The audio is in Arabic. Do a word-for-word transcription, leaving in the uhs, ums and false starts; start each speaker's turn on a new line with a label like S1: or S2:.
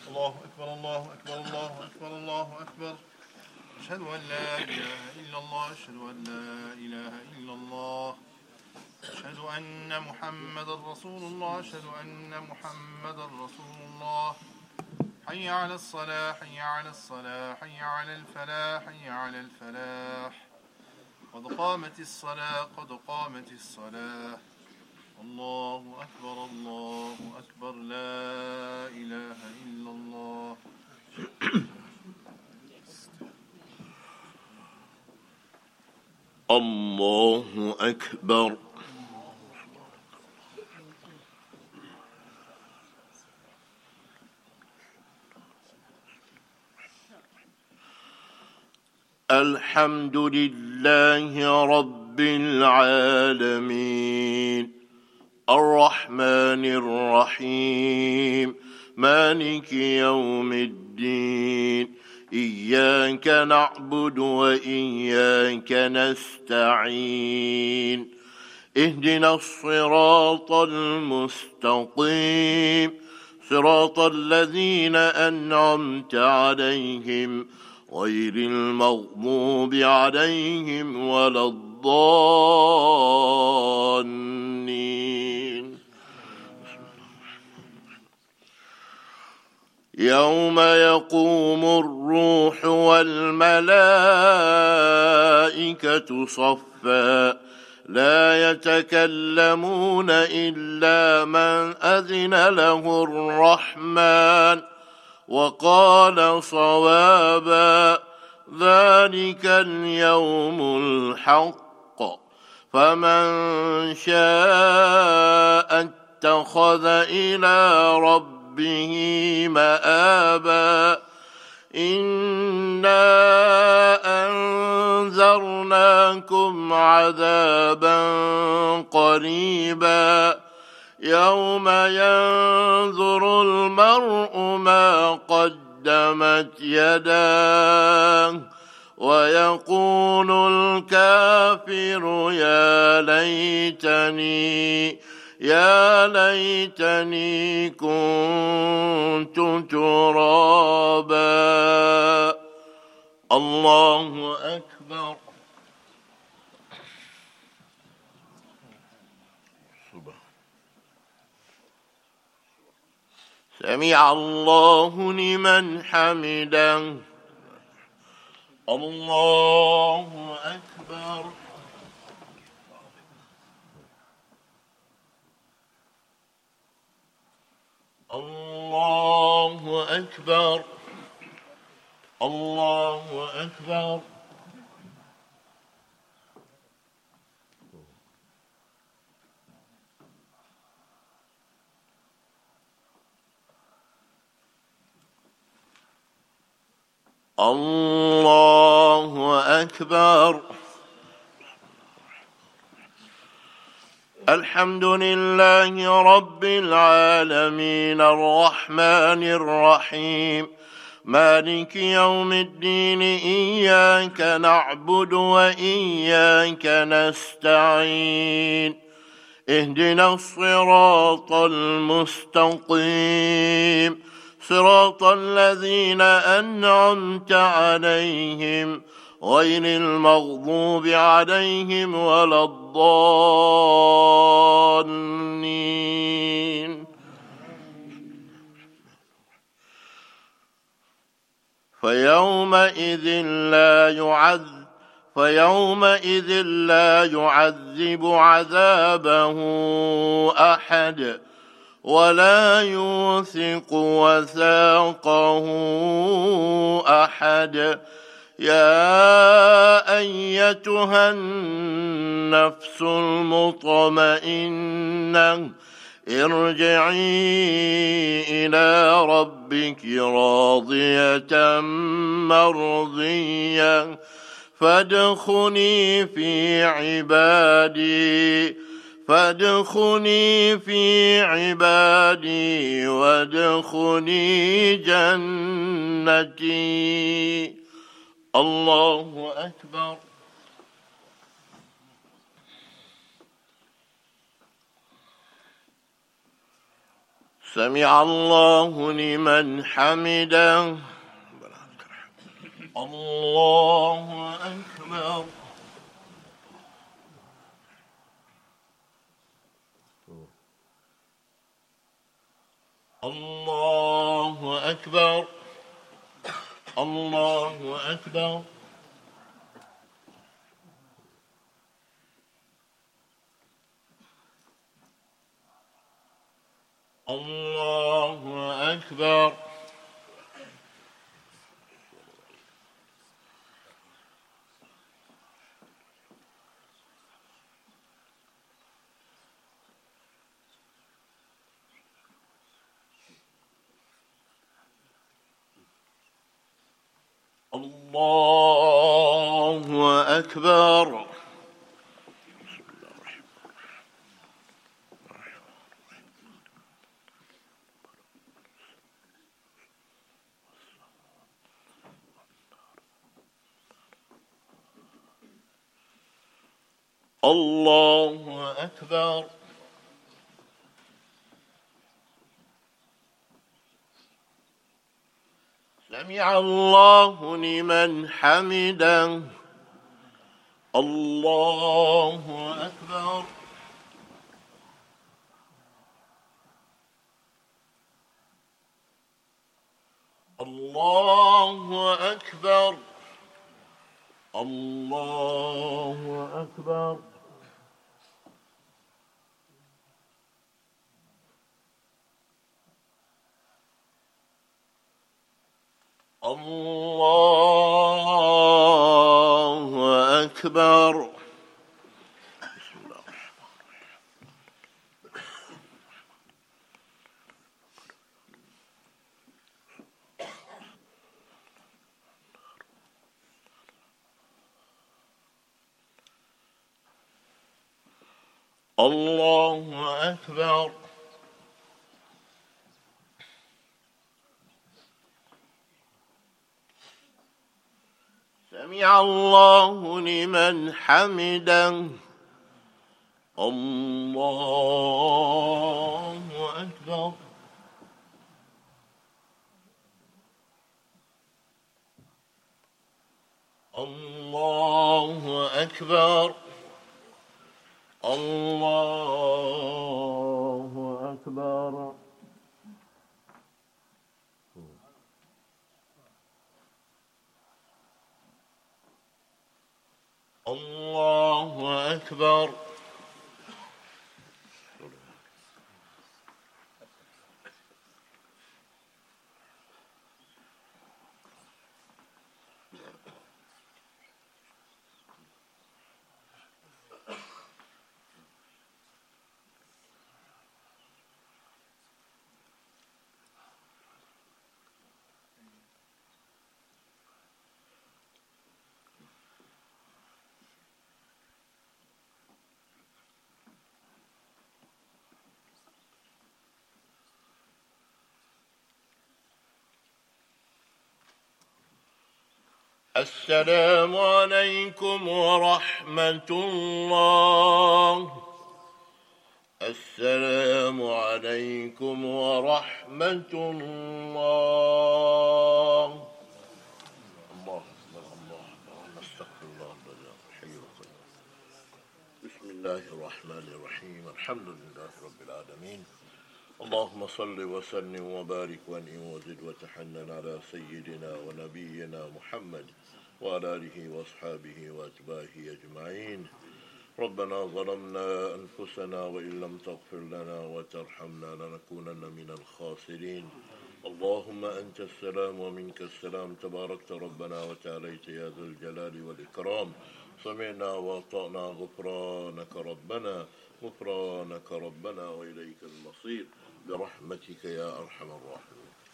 S1: الله أكبر الله أكبر الله أكبر الله أكبر. أشهد أن لا إله إلا الله أشهد أن لا إله إلا الله أشهد أن محمد رسول الله أشهد أن محمد رسول الله. حي على الصلاة حي على الصلاة حي على الفلاح حي على الفلاح. قد قامت الصلاة قد قامت الصلاة. الله أكبر الله أكبر لا إله إلا الله.
S2: الله أكبر. الحمد لله رب العالمين الرحمن الرحيم مالك يوم الدين إياك نعبد وإياك نستعين اهدنا الصراط المستقيم صراط الذين أنعمت عليهم غير المغضوب عليهم ولا الضالين. يوم يقوم الروح والملائكة صفا لا يتكلمون إلا من أذن له الرحمن وقال صوابا ذلك اليوم الحق فمن شاء اتخذ إلى ربه مآبا. إنا أنذرناكم عذابا قريبا يوم ينظر المرء ما قدمت يداه ويقول الكافر يا ليتني يا ليتني كنت ترابا. الله أكبر. سمع الله لمن حمده. الله أكبر. الله أكبر. الله أكبر. الله أكبر. الحمد لله رب العالمين الرحمن الرحيم مالك يوم الدين إياك نعبد وإياك نستعين اهدنا الصراط المستقيم صراط الذين أنعمت عليهم غير المغضوب عليهم ولا الضالين. فيومئذ لا يعذب فيومئذ لا يعذب عذابه أحد ولا يوثق وثاقه أحد. يا أيتها النفس المطمئنة ارجعي إلى ربك راضية مرضية فادخلي في عبادي فادخلي في عبادي وادخلي جنتي. الله أكبر. سمع الله لمن حمده. الله أكبر. الله أكبر. الله أكبر. الله أكبر. الله أكبر. الله أكبر. سمع الله لمن حمده. الله أكبر. الله أكبر. الله أكبر. الله أكبر. بسم الله الرحمن الرحيم. الله أكبر. سمع الله لمن حمده. الله أكبر. الله أكبر. الله أكبر. الله أكبر. السلام عليكم ورحمة الله. السلام عليكم ورحمة الله. الله أكبر. الله أكبر. نستغفر الله الحي القيوم. بسم الله الرحمن الرحيم. الحمد لله رب العالمين. اللهم صل وسلم وبارك وانعم وزد وتحنن على سيدنا ونبينا محمد وعلى آله وأصحابه وأتباعه أجمعين. ربنا ظلمنا أنفسنا وإن لم تغفر لنا وترحمنا لنكونن من الخاسرين. اللهم أنت السلام ومنك السلام، تباركت ربنا وتعاليت يا ذا الجلال والإكرام. سمعنا وأطعنا، غفرانك ربنا غفرانك ربنا وإليك المصير برحمتك يا أرحم الراحمين.